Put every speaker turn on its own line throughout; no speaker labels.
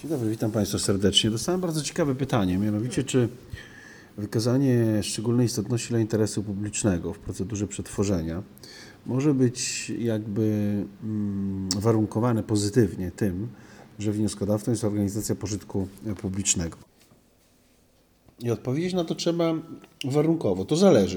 Dzień dobry, witam Państwa serdecznie. Dostałem bardzo ciekawe pytanie, mianowicie czy wykazanie szczególnej istotności dla interesu publicznego w procedurze przetworzenia może być warunkowane pozytywnie tym, że wnioskodawcą jest organizacja pożytku publicznego. I odpowiedzieć na to trzeba warunkowo, to zależy.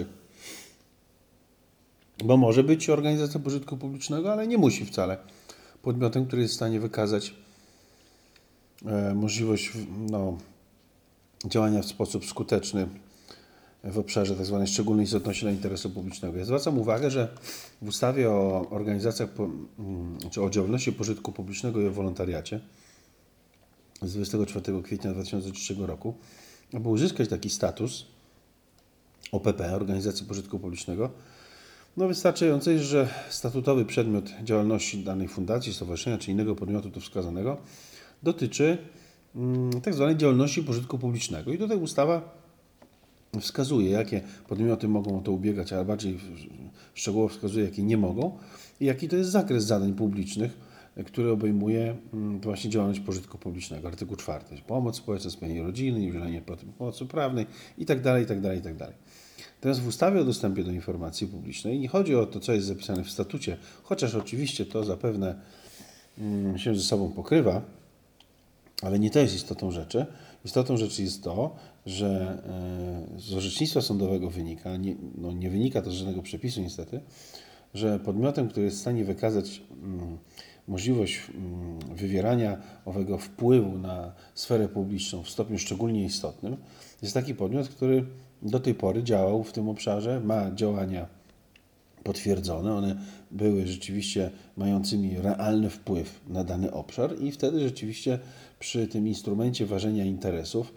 Bo może być organizacja pożytku publicznego, ale nie musi wcale podmiotem, który jest w stanie wykazać możliwość działania w sposób skuteczny w obszarze tzw. szczególnej istotności dla interesu publicznego. Ja zwracam uwagę, że w ustawie o organizacjach czy o działalności pożytku publicznego i o wolontariacie z 24 kwietnia 2003 roku, aby uzyskać taki status OPP, Organizacji Pożytku Publicznego, wystarczające jest, że statutowy przedmiot działalności danej fundacji, stowarzyszenia czy innego podmiotu tu wskazanego dotyczy tzw. działalności pożytku publicznego. I tutaj ustawa wskazuje, jakie podmioty mogą o to ubiegać, ale bardziej szczegółowo wskazuje, jakie nie mogą i jaki to jest zakres zadań publicznych, który obejmuje właśnie działalność pożytku publicznego. Artykuł 4. Pomoc społeczna, spełnienie rodziny, udzielenie pomocy prawnej itd., itd., itd. Teraz w ustawie o dostępie do informacji publicznej nie chodzi o to, co jest zapisane w statucie, chociaż oczywiście to zapewne się ze sobą pokrywa, ale nie to jest istotą rzeczy. Istotą rzeczy jest to, że z orzecznictwa sądowego wynika, nie wynika to z żadnego przepisu niestety, że podmiotem, który jest w stanie wykazać możliwość wywierania owego wpływu na sferę publiczną w stopniu szczególnie istotnym, jest taki podmiot, który do tej pory działał w tym obszarze, ma działania potwierdzone, one były rzeczywiście mającymi realny wpływ na dany obszar i wtedy rzeczywiście przy tym instrumencie ważenia interesów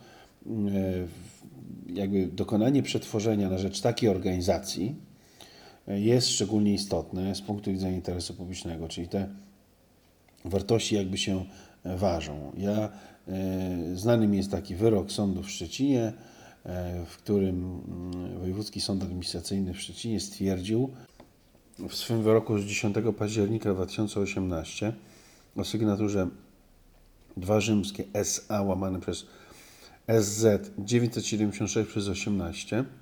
dokonanie przetworzenia na rzecz takiej organizacji jest szczególnie istotne z punktu widzenia interesu publicznego, czyli te wartości się ważą. Znany mi jest taki wyrok sądu w Szczecinie, w którym Wojewódzki Sąd Administracyjny w Szczecinie stwierdził w swym wyroku z 10 października 2018 o sygnaturze 2 rzymskie SA łamane przez SZ 976/18,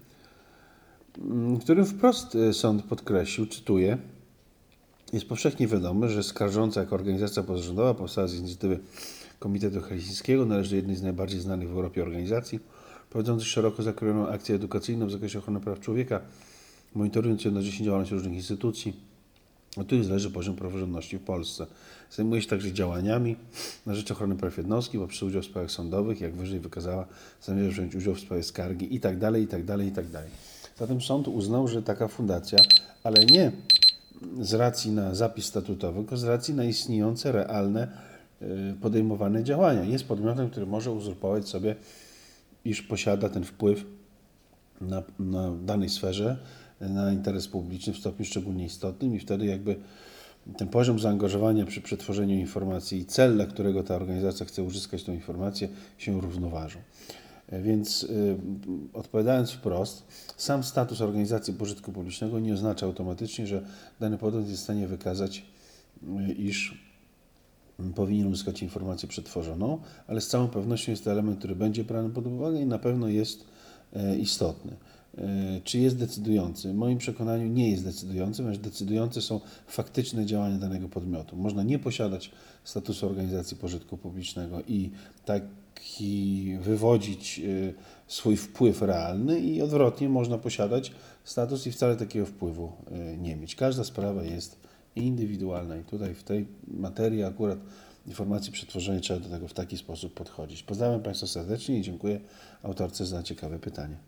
w którym wprost sąd podkreślił, cytuję: jest powszechnie wiadome, że skarżąca jako organizacja pozarządowa powstała z inicjatywy Komitetu Helsińskiego, należy do jednej z najbardziej znanych w Europie organizacji prowadzących szeroko zakrojoną akcję edukacyjną w zakresie ochrony praw człowieka, monitorując jednocześnie działalność różnych instytucji. Tu leży poziom praworządności w Polsce. Zajmuje się także działaniami na rzecz ochrony praw jednostki poprzez udział w sprawach sądowych, jak wyżej wykazała, zamierza wziąć udział w sprawie skargi itd., itd., itd. Zatem sąd uznał, że taka fundacja, ale nie z racji na zapis statutowy, tylko z racji na istniejące, realne, podejmowane działania. Jest podmiotem, który może uzurpować sobie, iż posiada ten wpływ na danej sferze, na interes publiczny w stopniu szczególnie istotnym i wtedy ten poziom zaangażowania przy przetworzeniu informacji i cel, dla którego ta organizacja chce uzyskać tę informację, się równoważą. Więc odpowiadając wprost, sam status organizacji pożytku publicznego nie oznacza automatycznie, że dany podmiot jest w stanie wykazać, iż powinien uzyskać informację przetworzoną, ale z całą pewnością jest to element, który będzie brany pod uwagę i na pewno jest istotny. Czy jest decydujący? W moim przekonaniu nie jest decydujący, ponieważ decydujące są faktyczne działania danego podmiotu. Można nie posiadać statusu organizacji pożytku publicznego i taki wywodzić swój wpływ realny i odwrotnie można posiadać status i wcale takiego wpływu nie mieć. Każda sprawa jest indywidualna i tutaj w tej materii akurat informacji przetworzonej trzeba do tego w taki sposób podchodzić. Pozdrawiam Państwa serdecznie i dziękuję autorce za ciekawe pytanie.